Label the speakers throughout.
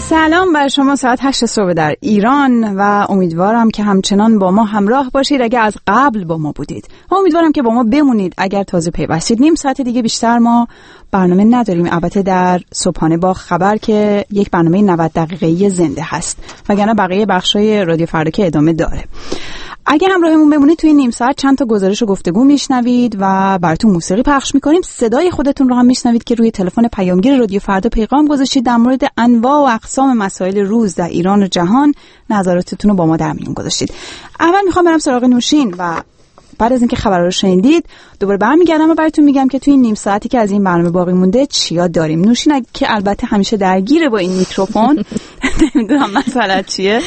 Speaker 1: سلام بر شما. ساعت 8 صبح در ایران و امیدوارم که همچنان با ما همراه باشید اگر از قبل با ما بودید. امیدوارم که با ما بمونید اگر تازه پیوستید. نیم ساعت دیگه بیشتر ما برنامه نداریم، البته در صبحانه با خبر که یک برنامه 90 دقیقه‌ای زنده هست، وگرنه بقیه بخشای رادیو فردا که ادامه داره. اگه همراهمون بمونید توی نیم ساعت چند تا گزارش و گفتگو میشنوید و براتون موسیقی پخش میکنیم. صدای خودتون رو هم میشنوید که روی تلفن پیامگیر رادیو فردا پیغام گذاشتید در مورد انواع و اقسام مسائل روز در ایران و جهان. نظراتتون رو با ما در میون گذاشتید. اول میخوام برم سراغ نوشین و بعد از اینکه خبر رو شنیدید دوباره برمیگردم و براتون میگم که توی این نیم ساعتی که از این برنامه باقی مونده چیا داریم. نوشین که البته همیشه درگیره با این میکروفون، نمیدونم مسئله چیه،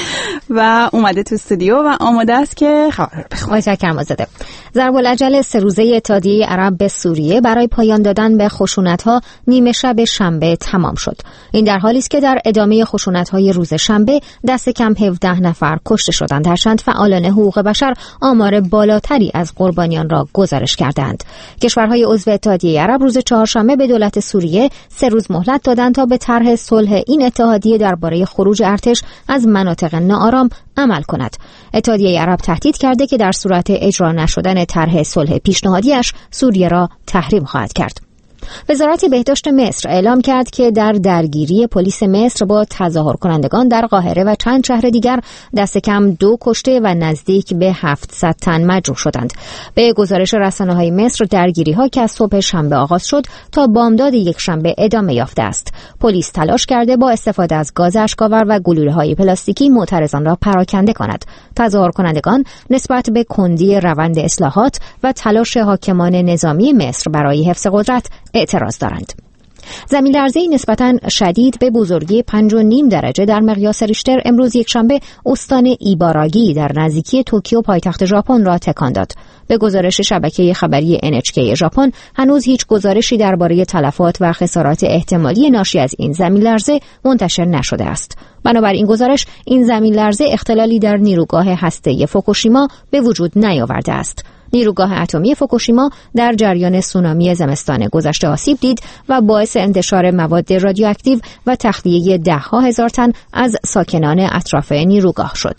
Speaker 1: و اومده تو استودیو و آماده است که خبر رو بخونه.
Speaker 2: متشکرم آزاده. ضرب العجل 3 روزه اتحادیه عرب به سوریه برای پایان دادن به خشونت‌ها نیمه شب شنبه تمام شد. این در حالی است که در ادامه خشونت‌های روز شنبه دست کم 17 نفر کشته شدند. هرچند فعالان حقوق بشر آمار بالاتری از قربانیان را گزارش کردند. کشورهای عضو اتحادیه عرب روز چهارشنبه به دولت سوریه 3 روز مهلت دادند تا به طرح صلح این اتحادیه درباره خروج ارتش از مناطق ناآرام عمل کند. اتحادیه عرب تهدید کرده که در صورت اجرا نشدن طرح صلح پیشنهادیش سوریه را تحریم خواهد کرد. وزارت بهداشت مصر اعلام کرد که در درگیری پلیس مصر با تظاهر کنندگان در قاهره و چند شهر دیگر دست کم 2 کشته و نزدیک به 700 تن مجروح شدند. به گزارش رسانه‌های مصر درگیری‌ها که از صبح شنبه آغاز شد تا بامداد یک شنبه ادامه یافته است. پلیس تلاش کرده با استفاده از گاز اشک‌آور و گلوله‌های پلاستیکی معترضان را پراکنده کند. تظاهر کنندگان نسبت به کندی روند اصلاحات و تلاش حاکمان نظامی مصر برای حفظ قدرت اعتراض دارند. زمین‌لرزه‌ای نسبتاً شدید به بزرگی 5.5 درجه در مقیاس ریشتر امروز یکشنبه استان ایباراگی در نزدیکی توکیو پایتخت ژاپن را تکان داد. به گزارش شبکه خبری NHK ژاپن هنوز هیچ گزارشی درباره تلفات و خسارات احتمالی ناشی از این زمین‌لرزه منتشر نشده است. بنابر این گزارش این زمین‌لرزه اختلالی در نیروگاه هسته‌ای فوکوشیما به وجود نیاورده است. نیروگاه اتمی فوکوشیما در جریان سونامی زمستان گذشته آسیب دید و باعث انتشار مواد رادیواکتیو و تخلیه 10,000 تن از ساکنان اطراف نیروگاه شد.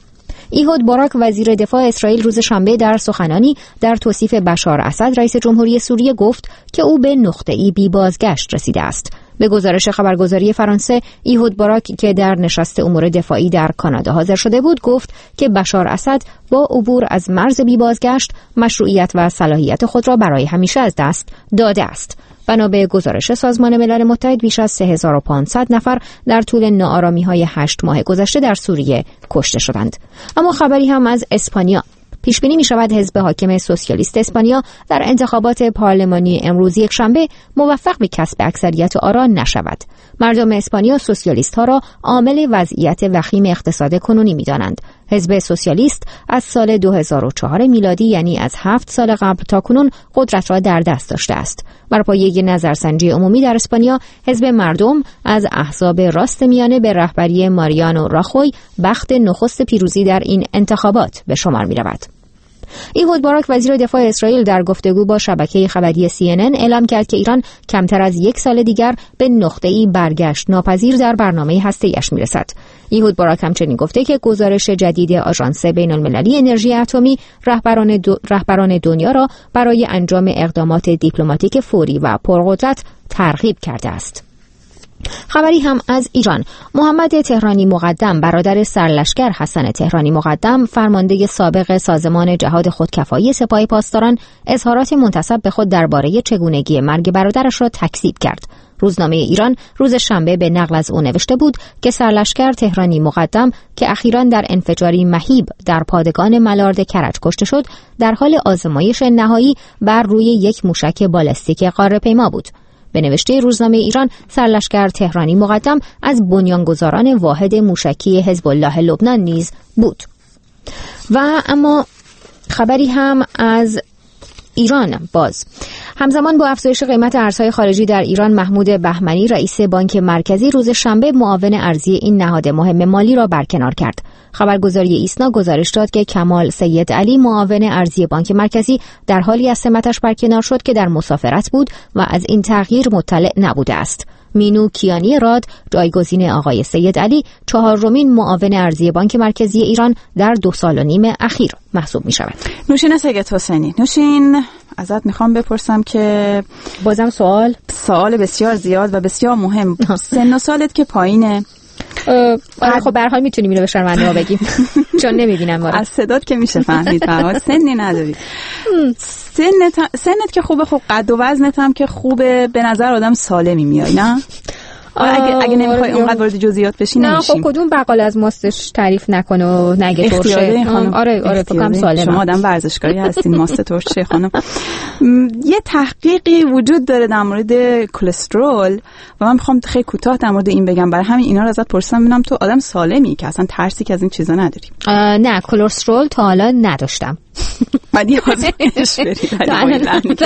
Speaker 2: ایهود باراک وزیر دفاع اسرائیل روز شنبه در سخنانی در توصیف بشار اسد رئیس جمهوری سوریه گفت که او به نقطه‌ای بی بازگشت رسیده است. به گزارش خبرگزاری فرانسه، ایهود باراک که در نشست امور دفاعی در کانادا حاضر شده بود گفت که بشار اسد با عبور از مرز بی بازگشت مشروعیت و صلاحیت خود را برای همیشه از دست داده است. بنا به گزارش سازمان ملل متحد بیش از 3500 نفر در طول ناآرامی‌های 8 ماه گذشته در سوریه کشته شدند. اما خبری هم از اسپانیا. پیش بینی می شود حزب حاکم سوسیالیست اسپانیا در انتخابات پارلمانی امروز یکشنبه موفق به کسب اکثریت آرا نشود. مردم اسپانیا سوسیالیست ها را عامل وضعیت وخیم اقتصاد کنونی می دانند. حزب سوسیالیست از سال 2004 میلادی یعنی از 7 سال قبل تا کنون قدرت را در دست داشته است. بر پایه نظرسنجی عمومی در اسپانیا حزب مردم از احزاب راست میانه به رهبری ماریانو راخوی بخت نخست پیروزی در این انتخابات به شمار می رود. ایهود باراک وزیر دفاع اسرائیل در گفتگو با شبکه خبری CNN اعلام کرد که ایران کمتر از 1 سال دیگر به نقطه‌ای برگشت ناپذیر در برنامه هسته‌ایش میرسد. ایهود باراک همچنین گفته که گزارش جدید آژانس بین‌المللی انرژی اتمی رهبران دنیا را برای انجام اقدامات دیپلماتیک فوری و پرقدرت ترغیب کرده است. خبری هم از ایران. محمد تهرانی مقدم برادر سرلشکر حسن تهرانی مقدم فرمانده سابق سازمان جهاد خودکفایی سپاه پاسداران اظهارات منتسب به خود درباره چگونگی مرگ برادرش را تکذیب کرد. روزنامه ایران روز شنبه به نقل از او نوشته بود که سرلشکر تهرانی مقدم که اخیراً در انفجاری مهیب در پادگان ملارد کرج کشته شد در حال آزمایش نهایی بر روی یک موشک بالستیک قاره‌پیما بود. به نوشته روزنامه ایران سرلشکر تهرانی مقدم از بنیانگذاران واحد موشکی حزب الله لبنان نیز بود. و اما خبری هم از ایران باز. همزمان با افزایش قیمت ارزهای خارجی در ایران محمود بهمنی رئیس بانک مرکزی روز شنبه معاون ارزی این نهاد مهم مالی را برکنار کرد. خبرگزاری ایسنا گزارش داد که کمال سید علی معاون ارزی بانک مرکزی در حالی از سمتش برکنار شد که در مسافرت بود و از این تغییر مطلع نبوده است. مینو کیانی راد جایگزین آقای سید علی 4مین معاون ارضی بانک مرکزی ایران در 2.5 سال اخیر محسوب می شود.
Speaker 1: نوشین سید حسینی، نوشین ازت میخوام بپرسم که
Speaker 2: بازم
Speaker 1: سوال بسیار زیاد و بسیار مهم. سن و سالت که پایینه.
Speaker 2: خب به هر حال میتونیم اینو به شنونده ها بگیم چون نمیبینم
Speaker 1: از صدات که میشه فهمید فقط سنی نداری. سنت که خوبه، خب قد و وزنت هم که خوبه، به نظر آدم سالمی میای نه؟ اگه نمیخوای اونقدر وارد جزئیات بشی نمیشیم.
Speaker 2: نه خب کدوم بقال از ماستش تعریف نکنه و نگه ترشه. آره فکرم سالمه.
Speaker 1: شما آدم ورزشکاری هستین، ماست ترشه خانم. یه تحقیقی وجود داره در مورد کلسترول و من میخوام خیلی کوتاه در مورد این بگم، برای همین اینا رو ازت پرسیدم ببینم تو آدم سالمی که اصلا ترسی که از این چیزا نداری.
Speaker 2: نه کلسترول تا حالا نداشتم.
Speaker 1: بعدی آزمایش برید.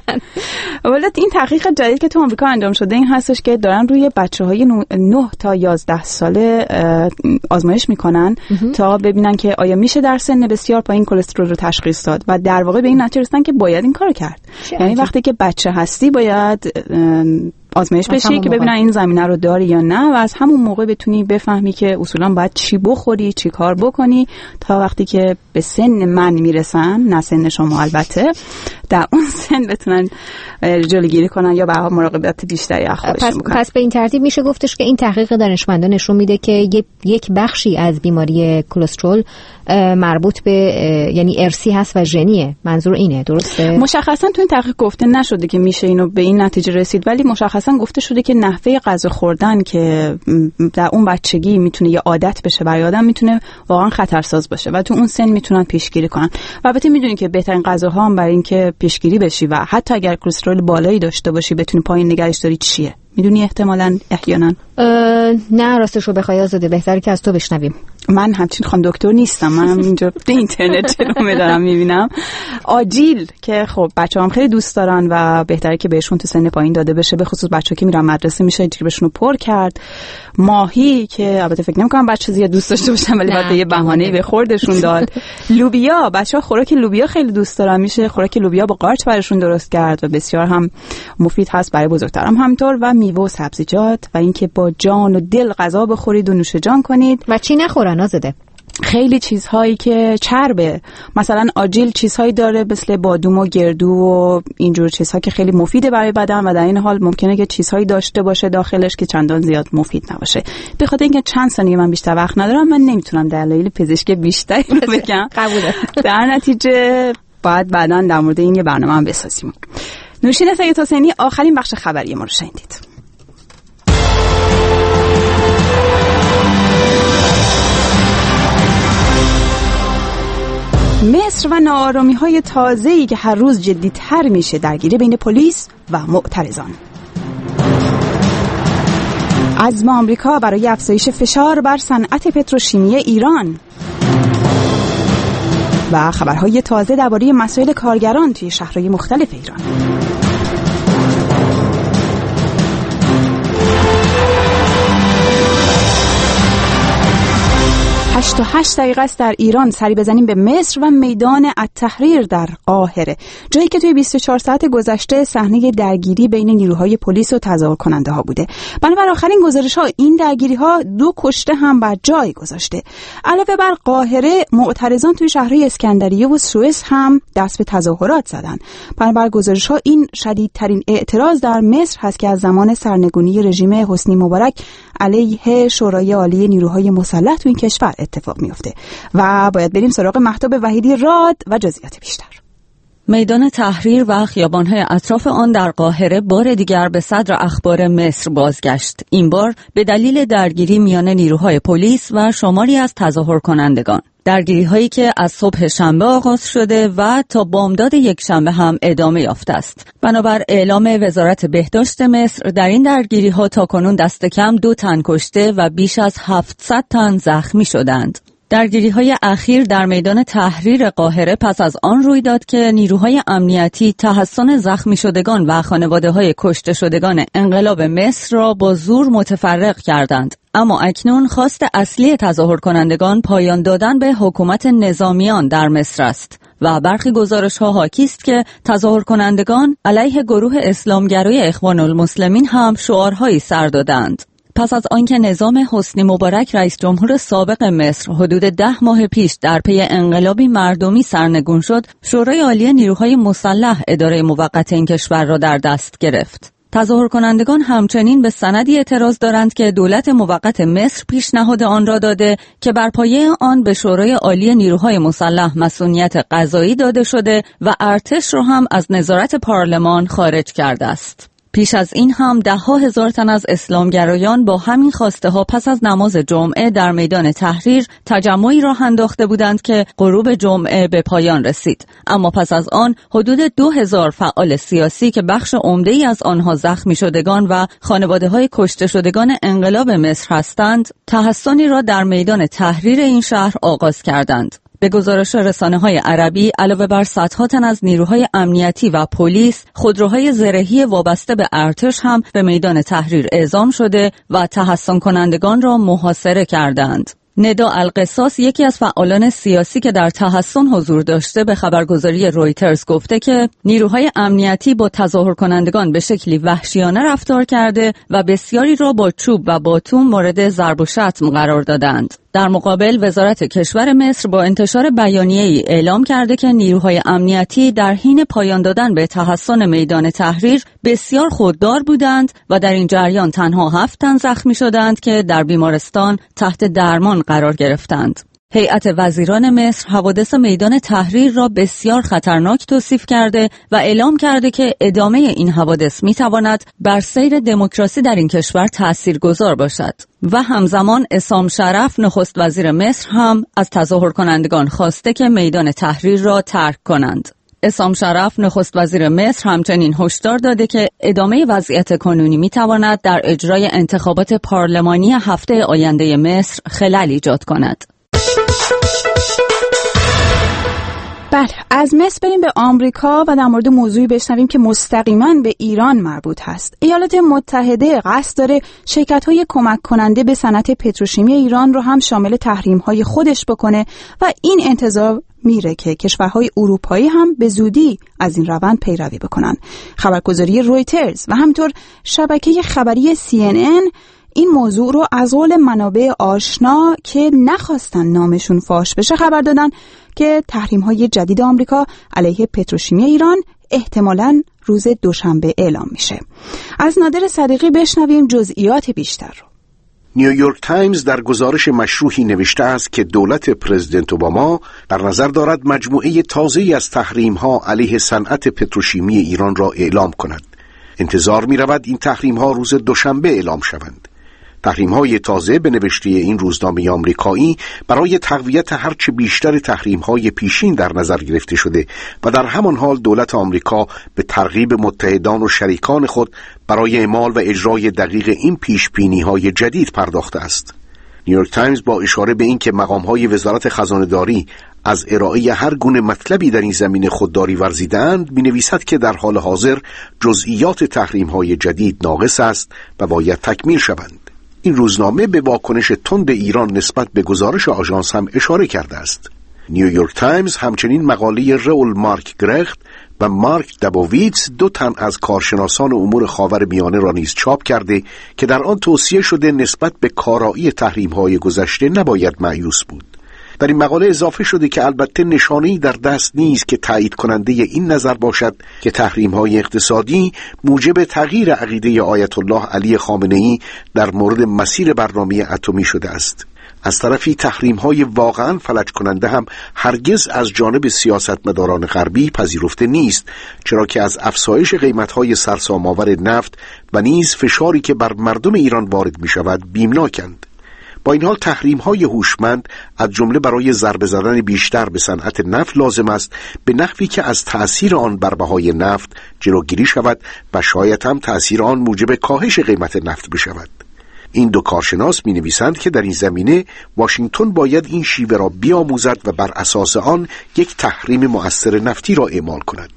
Speaker 1: ولی این تحقیق جدید که تو آمریکا انجام شده این هستش که دارن روی بچه‌های 9 تا 11 ساله آزمایش میکنن تا ببینن که آیا میشه در سن بسیار پایین کلسترول رو تشخیص داد و در واقع به این نتیجه رسیدن که باید این کارو کرد. یعنی وقتی که بچه هستی باید آزمایش بشی که ببینن این زمینه رو داری یا نه و از همون موقع بتونی بفهمی که اصولا باید چی بخوری، چی کار بکنی تا وقتی که به سن من میرسن، نه سن شما البته، در اون سن بتونن جلوگیری کنن یا به مراقبت بیشتری از خودشون بکنن.
Speaker 2: پس به این ترتیب میشه گفتش که این تحقیق دانشمندان نشون میده که یک بخشی از بیماری کلسترول مربوط به یعنی ارثی هست و ژنیه. منظور اینه، درسته؟
Speaker 1: مشخصا تو این تحقیق گفته نشده که میشه اینو به این نتیجه رسید، ولی مشخصا گفته شده که نحوه غذا خوردن که در اون بچگی میتونه یه عادت بشه برای آدم میتونه واقعا خطرساز باشه و تو اون سن میتونن پیشگیری کنن. و البته میدونی که بهترین غذاها هم برای اینکه پیشگیری بشی و حتی اگر کلسترول بالایی داشته باشی بتونی پایین نگهش داری چیه؟ میدونی احتمالاً احیانا؟
Speaker 2: نه راستش رو بخوای آزاده بهتره که از تو بشنویم.
Speaker 1: من همچین خانم دکتر نیستم، من اینجا تو اینترنت جلومه دارم میبینم. آجیل که خب بچه‌ها هم خیلی دوست دارن و بهتره که بهشون تو سن پایین داده بشه، به خصوص بچه‌ها که میرن مدرسه میشه جیبشون رو پر کرد. ماهی که البته فکر نمی‌کنم بچه زیاد دوست داشته باشن ولی بعد یه بهانه‌ای به خوردشون داد. لوبیا، بچه‌ها خوراک لوبیا خیلی دوست دارن، میشه خوراک لوبیا با قارچ براشون درست کرد و بسیار هم مفید هست برای بزرگترم همینطور. و میوه و سبزیجات و اینکه با جان و دل غذا بخورید و نوش جان کنید.
Speaker 2: و چی نخورن آزاده؟
Speaker 1: خیلی چیزهایی که چربه، مثلا آجیل چیزهایی داره مثل بادوم و گردو و اینجور چیزها که خیلی مفیده برای بدن و در این حال ممکنه که چیزهایی داشته باشه داخلش که چندان زیاد مفید نباشه. به خاطر اینکه چند ثانیه من بیشتر وقت ندارم من نمیتونم دلایل پزشکی بیشتری رو بگم.
Speaker 2: قبوله.
Speaker 1: در نتیجه باید بعداً در مورد این یه برنامه هم بسازیم. نوشین سید حسینی، آخرین بخش خبری ما رو شنیدید. مصر و ناآرامی‌های تازه‌ای که هر روز جدی‌تر میشه، درگیری بین پلیس و معترضان. عزم آمریکا برای افزایش فشار بر صنعت پتروشیمی ایران. و خبرهای تازه درباره مسائل کارگران توی شهرهای مختلف ایران. 8 دقیقه است در ایران. سری بزنیم به مصر و میدان التحریر در قاهره، جایی که توی 24 ساعت گذشته صحنه درگیری بین نیروهای پلیس و تظاهر کننده ها بوده. بنابر آخرین گزارش ها این درگیری ها 2 کشته هم بر جای گذاشته. علاوه بر قاهره، معترضان توی شهرهای اسکندریه و سوئیس هم دست به تظاهرات زدن. بنابر گزارش ها این شدیدترین اعتراض در مصر هست که از زمان سرنگونی رژیم حسنی مبارک علیه شورای عالی نیروهای مسلح تو این کشور اتفاق میفته. و باید بریم سراغ مهتاب وحیدی راد و جزئیات بیشتر.
Speaker 3: میدان تحریر و خیابان‌های اطراف آن در قاهره بار دیگر به صدر اخبار مصر بازگشت. این بار به دلیل درگیری میان نیروهای پلیس و شماری از تظاهر کنندگان. درگیری‌هایی که از صبح شنبه آغاز شده و تا بامداد یک شنبه هم ادامه یافته است. بنابر اعلام وزارت بهداشت مصر، در این درگیری‌ها تاکنون دست کم 2 تن کشته و بیش از 700 تن زخمی شدند. درگیری‌های اخیر در میدان تحریر قاهره پس از آن روی داد که نیروهای امنیتی تحسن زخمی شدگان و خانواده‌های کشته شدگان انقلاب مصر را با زور متفرق کردند. اما اکنون خواست اصلی تظاهر کنندگان پایان دادن به حکومت نظامیان در مصر است و برخی گزارش‌ها حاکی است که تظاهر کنندگان علیه گروه اسلامگرای اخوان المسلمین هم شعارهایی سر دادند. پس از آنکه نظام حسنی مبارک رئیس جمهور سابق مصر حدود 10 ماه پیش در پی انقلابی مردمی سرنگون شد، شورای عالی نیروهای مسلح اداره موقت این کشور را در دست گرفت. تظاهر کنندگان همچنین به سندی اعتراض دارند که دولت موقت مصر پیشنهاد آن را داده که بر پایه آن به شورای عالی نیروهای مسلح مسئولیت قضایی داده شده و ارتش را هم از نظارت پارلمان خارج کرده است. پیش از این هم 10,000 تن از اسلامگرایان با همین خواسته ها پس از نماز جمعه در میدان تحریر تجمعی راه انداخته بودند که غروب جمعه به پایان رسید. اما پس از آن حدود 2,000 فعال سیاسی که بخش عمده‌ای از آنها زخمی شدگان و خانواده‌های کشته شدگان انقلاب مصر هستند، تحصنی را در میدان تحریر این شهر آغاز کردند. به گزارش رسانه‌های عربی، علاوه بر صدها تن از نیروهای امنیتی و پلیس، خودروهای زرهی وابسته به ارتش هم به میدان تحریر اعزام شده و تحصن کنندگان را محاصره کردند. ندا القصاص، یکی از فعالان سیاسی که در تحصن حضور داشته، به خبرگزاری رویترز گفته که نیروهای امنیتی با تظاهر کنندگان به شکلی وحشیانه رفتار کرده و بسیاری را با چوب و باتون مورد ضرب و شتم قرار دادند. در مقابل وزارت کشور مصر با انتشار بیانیه‌ای اعلام کرده که نیروهای امنیتی در حین پایان دادن به تحصن میدان تحریر بسیار خوددار بودند و در این جریان تنها 7 تن زخمی شدند که در بیمارستان تحت درمان قرار گرفتند. هیئت وزیران مصر حوادث میدان تحریر را بسیار خطرناک توصیف کرده و اعلام کرده که ادامه این حوادث میتواند بر سیر دموکراسی در این کشور تاثیرگذار باشد. و همزمان عصام شرف نخست وزیر مصر هم از تظاهر کنندگان خواسته که میدان تحریر را ترک کنند. عصام شرف نخست وزیر مصر همچنین هشدار داده که ادامه وضعیت کنونی میتواند در اجرای انتخابات پارلمانی هفته آینده مصر خلل ایجاد کند.
Speaker 1: بله، از مصر بریم به آمریکا و در مورد موضوعی بشنویم که مستقیما به ایران مربوط هست. ایالات متحده قصد داره شرکت‌های کمک کننده به صنعت پتروشیمی ایران رو هم شامل تحریم‌های خودش بکنه و این انتظار میره که کشورهای اروپایی هم به زودی از این روند پیروی بکنن. خبرگزاری رویترز و همینطور شبکه خبری CNN این موضوع رو از قول منابع آشنا که نخواستن نامشون فاش بشه خبر دادن که تحریم‌های جدید آمریکا علیه پتروشیمی ایران احتمالاً روز دوشنبه اعلام میشه. از نادر صدیقی بشنویم جزئیات بیشتر رو.
Speaker 4: نیویورک تایمز در گزارش مشروحی نوشته است که دولت پرزیدنت اوباما در نظر دارد مجموعه تازه‌ای از تحریم‌ها علیه صنعت پتروشیمی ایران را اعلام کند. انتظار می‌رود این تحریم‌ها روز دوشنبه اعلام شوند. تحریم‌های تازه به نوشته این روزنامه آمریکایی برای تقویت هرچه بیشتر تحریم‌های پیشین در نظر گرفته شده و در همان حال دولت آمریکا به ترغیب متحدان و شریکان خود برای اعمال و اجرای دقیق این پیش‌بینی‌های جدید پرداخته است. نیویورک تایمز با اشاره به اینکه مقام‌های وزارت خزانه‌داری از ارائه هر گونه مطلبی در این زمینه خودداری ورزیدند می‌نویسد که در حال حاضر جزئیات تحریم‌های جدید ناقص است و باید تکمیل شوند. این روزنامه به واکنش تند ایران نسبت به گزارش آژانس هم اشاره کرده است. نیویورک تایمز همچنین مقاله رئول مارک گرخت و مارک دابوویتس، 2 تن از کارشناسان امور خاورمیانه را نیز چاپ کرده که در آن توصیه شده نسبت به کارایی تحریم‌های گذشته نباید مایوس بود. در این مقاله اضافه شده که البته نشانه‌ای در دست نیست که تایید کننده این نظر باشد که تحریم‌های اقتصادی موجب تغییر عقیده آیت الله علی خامنه‌ای در مورد مسیر برنامه اتمی شده است. از طرفی تحریم‌های واقعاً فلج کننده هم هرگز از جانب سیاستمداران غربی پذیرفته نیست، چرا که از افزایش قیمت‌های سرسام‌آور نفت و نیز فشاری که بر مردم ایران وارد می‌شود بیمناکند. با این حال تحریم‌های هوشمند از جمله برای ضربه زدن بیشتر به صنعت نفت لازم است، به نحوی که از تأثیر آن بر بهای نفت جلوگیری شود و شاید هم تأثیر آن موجب کاهش قیمت نفت بشود. این 2 کارشناس می‌نویسند که در این زمینه واشنگتن باید این شیوه را بیاموزد و بر اساس آن یک تحریم مؤثر نفتی را اعمال کند.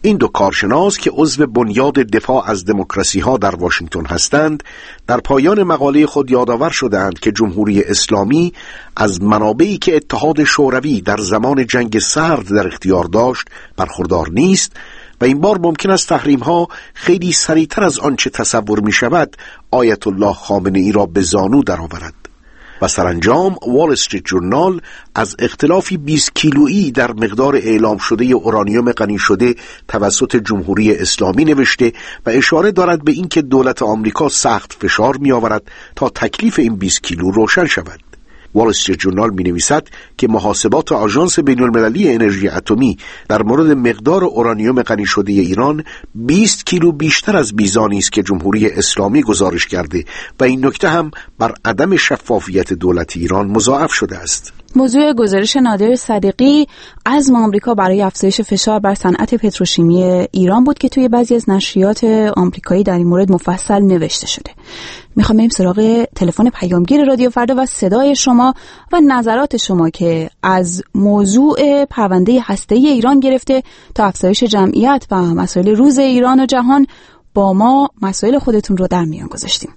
Speaker 4: این دو کارشناس که عضو بنیاد دفاع از دموکراسی ها در واشنگتن هستند، در پایان مقاله خود یادآور شدند که جمهوری اسلامی از منابعی که اتحاد شوروی در زمان جنگ سرد در اختیار داشت برخوردار نیست و این بار ممکن است تحریم ها خیلی سریعتر از آنچه تصور می شود آیت الله خامنه ای را به زانو درآورد. و سرانجام وال استریت جورنال از اختلافی 20 کیلویی در مقدار اعلام شده اورانیوم غنی شده توسط جمهوری اسلامی نوشته و اشاره دارد به اینکه دولت آمریکا سخت فشار می آورد تا تکلیف این 20 کیلو روشن شود. وال استریت جورنال می نویسد که محاسبات آژانس بین‌المللی انرژی اتمی در مورد مقدار اورانیوم غنی شده ایران 20 کیلو بیشتر از میزانی است که جمهوری اسلامی گزارش کرده و این نکته هم بر عدم شفافیت دولت ایران مضاعف شده است.
Speaker 1: موضوع گزارش نادر صدیقی از آمریکا برای افزایش فشار بر صنعت پتروشیمی ایران بود که توی بعضی از نشریات آمریکایی در این مورد مفصل نوشته شده. میخوام بریم سراغ تلفن پیامگیر رادیو فردا و صدای شما و نظرات شما که از موضوع پرونده هسته‌ای ایران گرفته تا افزایش جمعیت و مسائل روز ایران و جهان با ما مسائل خودتون رو در میان گذاشتیم.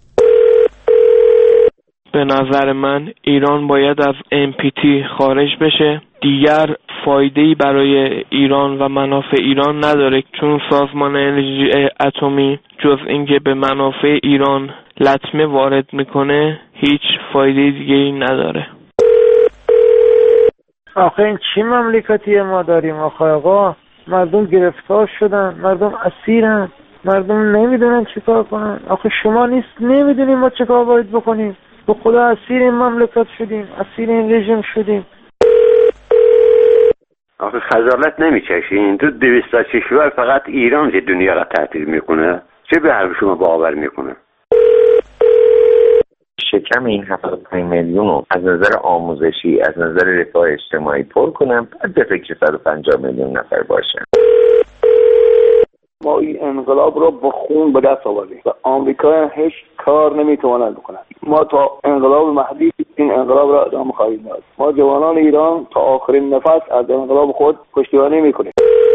Speaker 5: به نظر من ایران باید از NPT خارج بشه. دیگر فایده‌ای برای ایران و منافع ایران نداره، چون سازمان انرژی اتمی جز اینکه به منافع ایران لطمه وارد میکنه هیچ فایده دیگه‌ای نداره.
Speaker 6: آخه این چی مملکتی ما داریم آقا؟ مردم گرفتار شدن، مردم اسیرن، مردم نمیدونن چی کار کنن. آخه شما نمیدونیم ما چه کار باید بکنیم. به خدا اسیر این مملکت شدیم، اسیر این رژیم شدیم.
Speaker 7: آخه خجالت نمیکشین؟ تو 200 کشور فقط ایران که دنیا را تهدید میکنه. چه به حرف شما باور میکنه؟
Speaker 8: شکم این 75 میلیون رو از نظر آموزشی، از نظر رفاه اجتماعی پر کنم، بعد به فکر 150 میلیون نفر باشم.
Speaker 9: ما این انقلاب رو با خون به دست آوردیم و آمریکا هیچ کار نمیتواند بکنه. ما تا انقلاب مهدی این انقلاب را ادامه خواهیم داد. ما جوانان ایران تا آخرین نفس از انقلاب خود پشتیبانی میکنیم.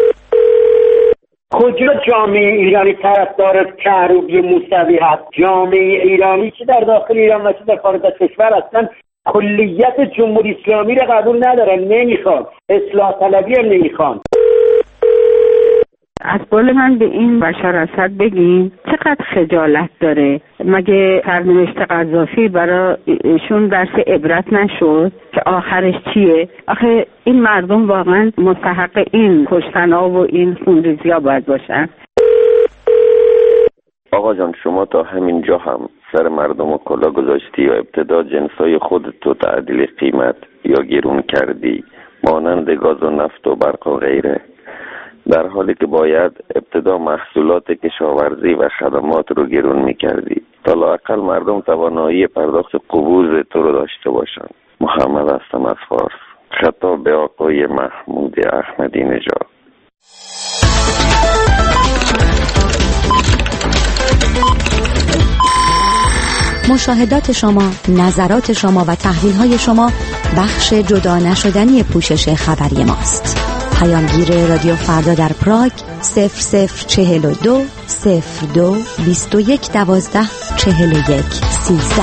Speaker 10: کجا جامعه ایرانی طرفدار کهروبی موسوی هست؟ جامعه ایرانی چه در داخل ایران و چه در خارج از کشور اصلا کلیت جمهوری اسلامی را قبول ندارن، نمیخوان، اصلاح طلبی هم نمیخوان.
Speaker 11: از قول من به این بشار اسد بگیم چقدر خجالت داره. مگه سرنوشت قذافی برای ایشون درس عبرت نشد که آخرش چیه؟ آخه این مردم واقعا مستحق این کشتن‌ها و این خونریزی‌ها باید باشن.
Speaker 8: آقا جان شما تا همین جا هم سر مردم و کلا گذاشتی یا ابتدا جنسای خودتو تعدیل قیمت یا گرون کردی مانند گاز و نفت و برق و غیره، در حالی که باید ابتدا محصولات کشاورزی و خدمات رو گرون می‌کردی تا لااقل مردم توانایی پرداخت قبوز تو رو داشته باشن. محمد هستم از فارس. خطاب به آقای محمود احمدی نژاد.
Speaker 2: مشاهدات شما، نظرات شما و تحلیل‌های شما بخش جدا نشدنی پوشش خبری ماست. پیامگیر رادیو فردا در پراگ 0042 02 21 12 41 13.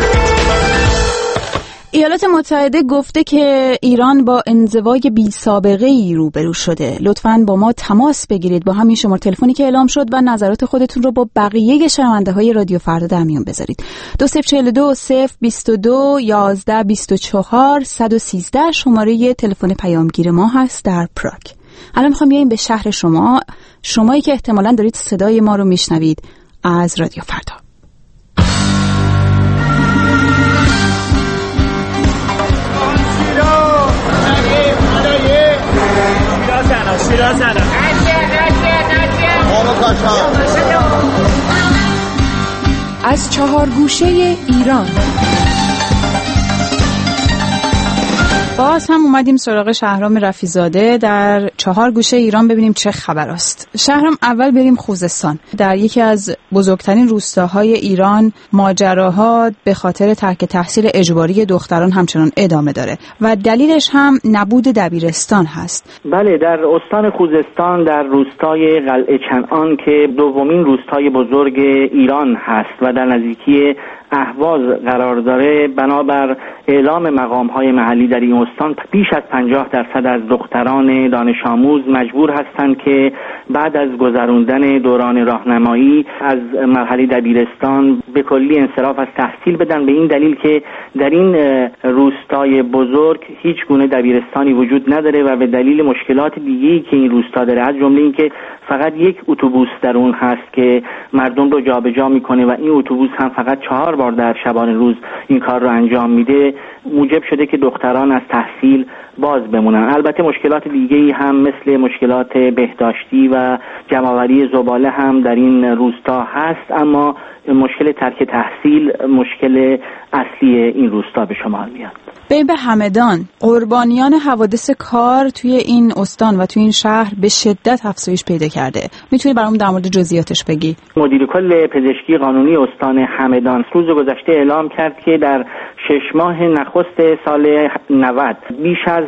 Speaker 1: ایالات متحده گفته که ایران با انزوای بی سابقه ای روبرو شده. لطفاً با ما تماس بگیرید با همین شماره تلفنی که اعلام شد و نظرات خودتون رو با بقیه شنونده های رادیو فردا در میون بذارید. 2042 022 11 24 113 شماره تلفن پیامگیر ما هست در پراگ. الان میخوام بیایم به شهر شمایی که احتمالاً دارید صدای ما رو میشنوید از رادیو فردا.
Speaker 12: از 4 گوشه ایران
Speaker 1: باز هم اومدیم سراغ شهرام رفیزاده در 4 گوشه ایران ببینیم چه خبر است. شهرام، اول بریم خوزستان. در یکی از بزرگترین روستاهای ایران ماجراها به خاطر ترک تحصیل اجباری دختران همچنان ادامه داره و دلیلش هم نبود دبیرستان هست.
Speaker 13: بله، در استان خوزستان در روستای قلعه چنان که دومین روستای بزرگ ایران هست و در نزدیکی اهواز قرار داره، بنابر اعلام مقام‌های محلی در این استان بیش از 50% از دختران دانش آموز مجبور هستند که بعد از گذراندن دوران راهنمایی از مرحله دبیرستان به کلی انصراف از تحصیل بدن، به این دلیل که در این روستای بزرگ هیچ گونه دبیرستانی وجود نداره و به دلیل مشکلات دیگه‌ای که این روستا داره، از جمله این که فقط یک اتوبوس در اون هست که مردم رو جابجا میکنه و این اتوبوس هم فقط 4 بار در شبانه روز این کار رو انجام میده، موجب شده که دختران از تحصیل باز بمونن. البته مشکلات دیگه‌ای هم مثل مشکلات بهداشتی و جمع‌آوری زباله هم در این روستا هست، اما مشکل ترک تحصیل مشکل اصلی این روستا به شمار میاد.
Speaker 1: به همدان، قربانیان حوادث کار توی این استان و توی این شهر به شدت افزایش پیدا کرده. میتونی برامون در مورد جزئیاتش بگی؟
Speaker 13: مدیر کل پزشکی قانونی استان همدان روز گذشته اعلام کرد که در 6 ماه نخست سال 90 بیش از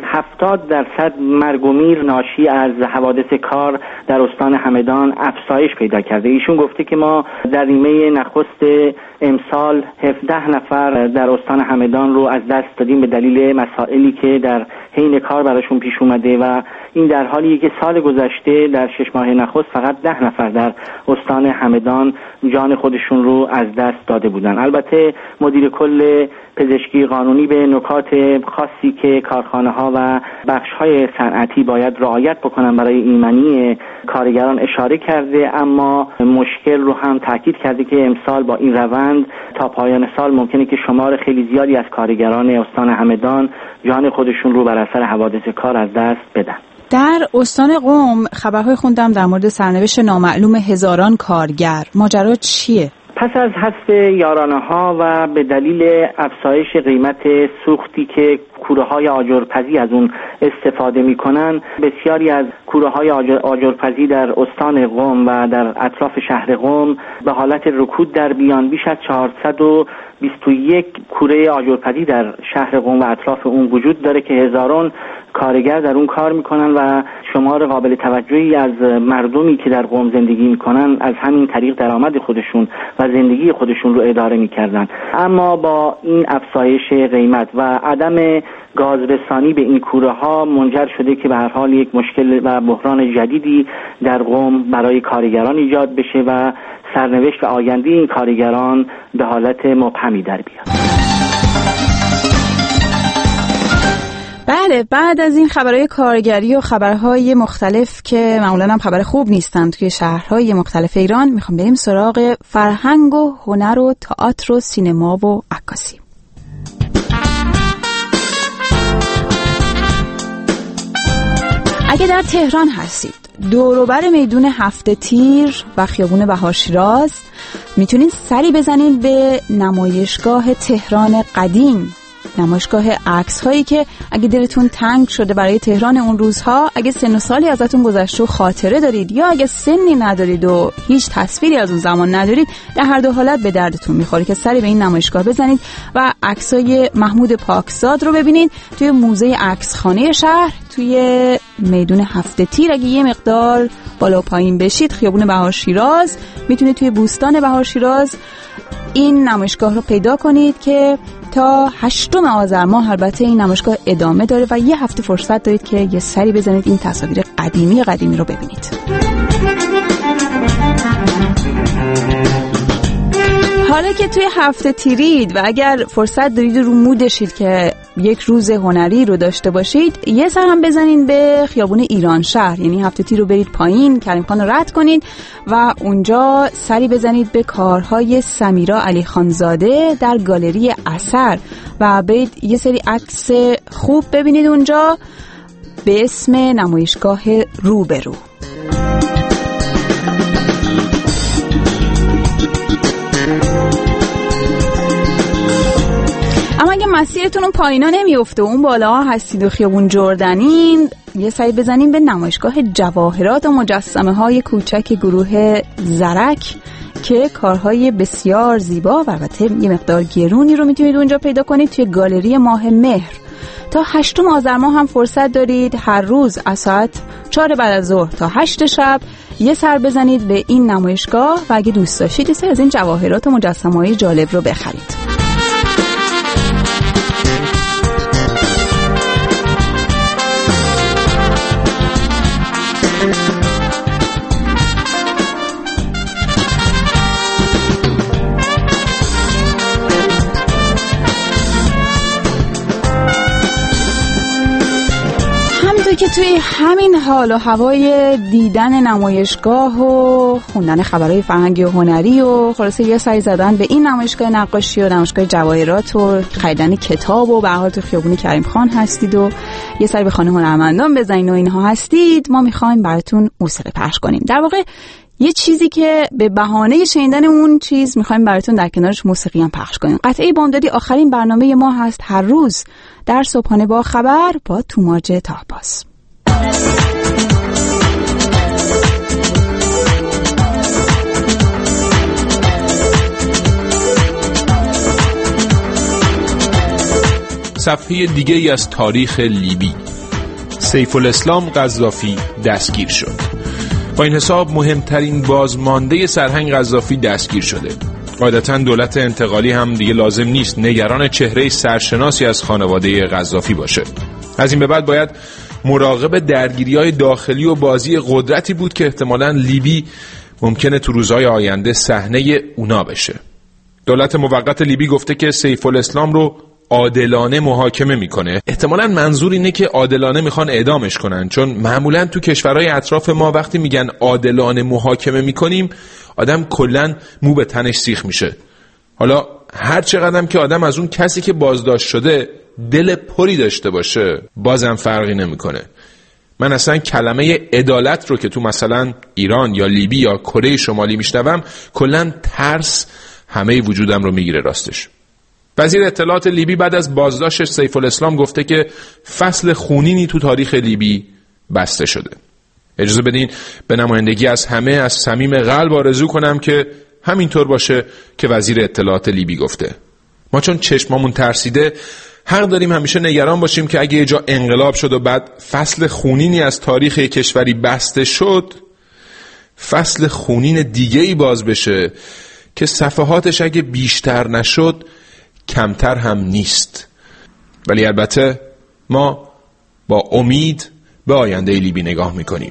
Speaker 13: 70% مرگ و میر ناشی از حوادث کار در استان همدان افزایش پیدا کرده. ایشون گفته که ما در نیمه نخست امسال 17 نفر در استان همدان رو از دست دادیم به دلیل مسائلی که در حین کار براشون پیش اومده و این در حالیه که سال گذشته در 6 ماه نخست فقط 10 نفر در استان همدان جان خودشون رو از دست داده بودن. البته مدیر کل پزشکی قانونی به نکات خاصی که کارخانه‌ها و بخش‌های صنعتی باید رعایت بکنن برای ایمنی کارگران اشاره کرده، اما مشکل رو هم تاکید کرده که امسال با این روند تا پایان سال ممکنه که شمار خیلی زیادی از کارگران استان همدان جان خودشون رو بر اثر حوادث کار از دست بدن.
Speaker 1: در استان قم خبرهای خوندم در مورد سرنوشت نامعلوم هزاران کارگر. ماجرا چیه؟
Speaker 13: پس از حذف یارانه‌ها و به دلیل افزایش قیمت سوختی که کوره‌های آجرپزی از اون استفاده می‌کنن، بسیاری از کوره‌های آجرپزی در استان قم و در اطراف شهر قم به حالت رکود در بیان. بیش از 421 کوره آجرپزی در شهر قم و اطراف اون وجود داره که هزاران کارگر در اون کار میکنن و شمار قابل توجهی از مردمی که در قم زندگی میکنن از همین طریق درآمد خودشون و زندگی خودشون رو اداره میکردن. اما با این افزایش قیمت و عدم گازرسانی به این کوره ها منجر شده که به هر حال یک مشکل و بحران جدیدی در قم برای کارگران ایجاد بشه و سرنوشت و آینده این کارگران به حالت مبهمی در بیاد.
Speaker 1: بله، بعد از این خبرهای کارگری و خبرهای مختلف که معمولاً هم خبر خوب نیستن توی شهرهای مختلف ایران، میخوام بریم سراغ فرهنگ و هنر و تئاتر و سینما و عکاسی. اگه در تهران هستید، دور و بر میدون هفته تیر و خیابون بهار شیراز میتونید سری بزنید به نمایشگاه تهران قدیم، نمایشگاه عکس هایی که اگه دلتون تنگ شده برای تهران اون روزها، اگه سن و سالی ازتون گذشته و خاطره دارید یا اگه سنی ندارید و هیچ تصویری از اون زمان ندارید، در هر دو حالت به دردتون میخوره که سری به این نمایشگاه بزنید و عکسای محمود پاکزاد رو ببینید توی موزه عکسخانه شهر توی میدون هفته تیر. اگه یه مقدار بالا و پایین بشید خیابون بهار شیراز، میتونید توی بوستان بهار شیراز این نمایشگاه رو پیدا کنید که تا 8 آذر ماه البته این نمایشگاه ادامه داره و یه هفته فرصت دارید که یه سری بزنید این تصاویر قدیمی رو ببینید. حالا که توی هفته تیرید و اگر فرصت دارید رو مودشید که یک روز هنری رو داشته باشید، یه سر هم بزنین به خیابون ایران شهر، یعنی هفته تیر رو برید پایین، کریم خان رو رد کنید و اونجا سری بزنید به کارهای سمیرا علی خانزاده در گالری اثر و برید یه سری عکس خوب ببینید اونجا به اسم نمایشگاه روبرو. اما اگه مسیرتون اون پایینا نمیفته اون بالاها هستید و خیابون جردنین، یه سری بزنین به نمایشگاه جواهرات و مجسمه های کوچک گروه زرک که کارهای بسیار زیبا و البته یه مقدار گرونی رو میتونید اونجا پیدا کنید توی گالری ماه مهر. تا 8 آذر ماه هم فرصت دارید هر روز از ساعت 4 بعد از ظهر تا 8 شب یه سر بزنید به این نمایشگاه و اگه دوست داشتید یه سری از این جواهرات و مجسمه‌های جالب رو بخرید. که توی همین حال و هوای دیدن نمایشگاه و خوندن خبرهای فرهنگی و هنری و خلاصه یه سری زدن به این نمایشگاه نقاشی و نمایشگاه جواهرات و خریدن کتاب و به هر حال تو خیابون کریم خان هستید و یه سری به خانه هنرمندان بزنین و اینها هستید، ما میخوایم براتون موسیقی پخش کنیم. در واقع یه چیزی که به بهانه شنیدن اون چیز میخوایم براتون در کنارش موسیقی هم پخش کنیم. قطعه بامدادی آخرین برنامه ما هست هر روز در صبحانه با خبر با توماج تاهباز.
Speaker 14: صفحه دیگه ای از تاریخ لیبی. سیف الاسلام قذافی دستگیر شد. با این حساب مهمترین بازمانده سرهنگ قذافی دستگیر شده. قاعدتاً دولت انتقالی هم دیگه لازم نیست نگران چهره سرشناسی از خانواده قذافی باشه. از این به بعد باید مراقب درگیری‌های داخلی و بازی قدرتی بود که احتمالاً لیبی ممکنه تو روزهای آینده صحنه اونا بشه. دولت موقت لیبی گفته که سیف الاسلام رو عادلانه محاکمه میکنه. احتمالاً منظور اینه که عادلانه میخوان اعدامش کنن، چون معمولاً تو کشورهای اطراف ما وقتی میگن عادلانه محاکمه میکنیم آدم کلاً مو به تنش سیخ میشه. حالا هر چقدرم که آدم از اون کسی که بازداشت شده دل پری داشته باشه بازم فرقی نمیکنه. من اصلا کلمه عدالت رو که تو مثلا ایران یا لیبی یا کره شمالی میشنوم کلاً ترس همه وجودم رو میگیره راستش. وزیر اطلاعات لیبی بعد از بازداشت سیف الاسلام گفته که فصل خونینی تو تاریخ لیبی بسته شده. اجازه بدین به نمایندگی از همه از صمیم قلب آرزو کنم که همینطور باشه که وزیر اطلاعات لیبی گفته. ما چون چشمامون ترسیده حق داریم همیشه نگران باشیم که اگه یه جا انقلاب شد و بعد فصل خونینی از تاریخ کشوری بسته شد، فصل خونین دیگه‌ای باز بشه که صفحاتش اگه بیشتر نشد کمتر هم نیست. ولی البته ما با امید به آینده لیبی نگاه میکنیم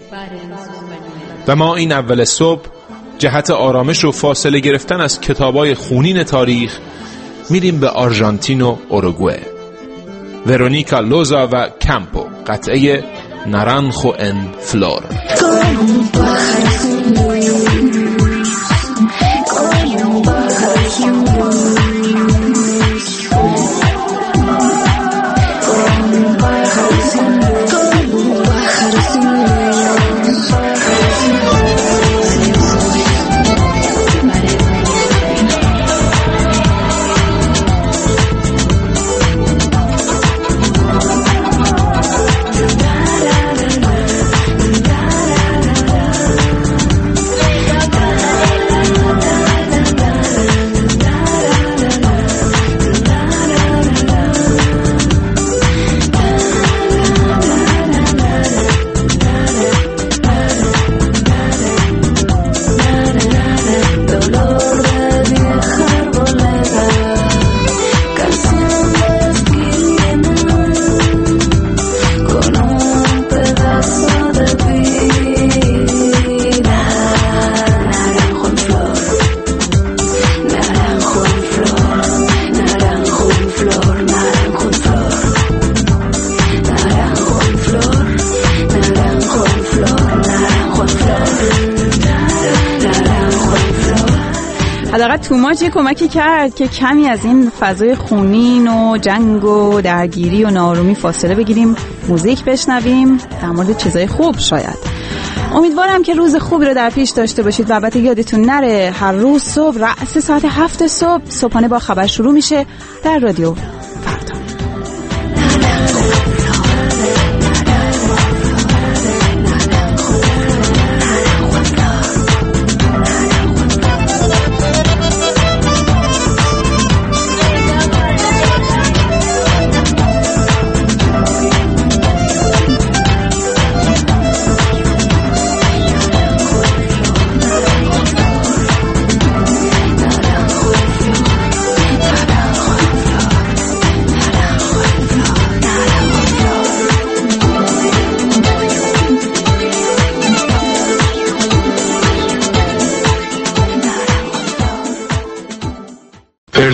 Speaker 14: و ما این اول صبح جهت آرامش و فاصله گرفتن از کتابای خونین تاریخ میریم به آرژانتین و اوروگوئه. ورونیکا لوزا و کامپو، قطعه نارانجو ان فلور.
Speaker 1: حداقل توماج کمکی کرد که کمی از این فضای خونین و جنگ و درگیری و ناآرومی فاصله بگیریم، موزیک بشنویم در مورد چیزای خوب. شاید امیدوارم که روز خوبی رو در پیش داشته باشید و البته یادتون نره هر روز صبح رأس ساعت 7 صبح صبحانه با خبر شروع میشه در رادیو فردا.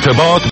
Speaker 15: ارتباط